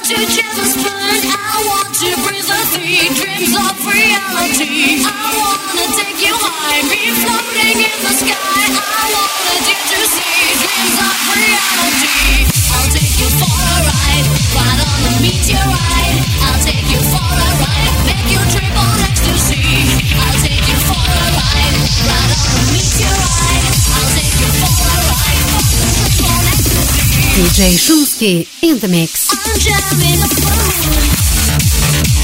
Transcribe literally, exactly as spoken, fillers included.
to just burn. I want to breathe the sea, dreams of reality. I wanna take you high, be floating in the sky. I wanted you to see dreams of reality. I'll take you for a ride, ride on the meteorite. I'll take you for a ride, make you trip on ecstasy. I'll take you for a ride, ride on the meteorite. I'll take you for a ride, trip on ecstasy. D J Шумский in the mix. I'm jamming the phone.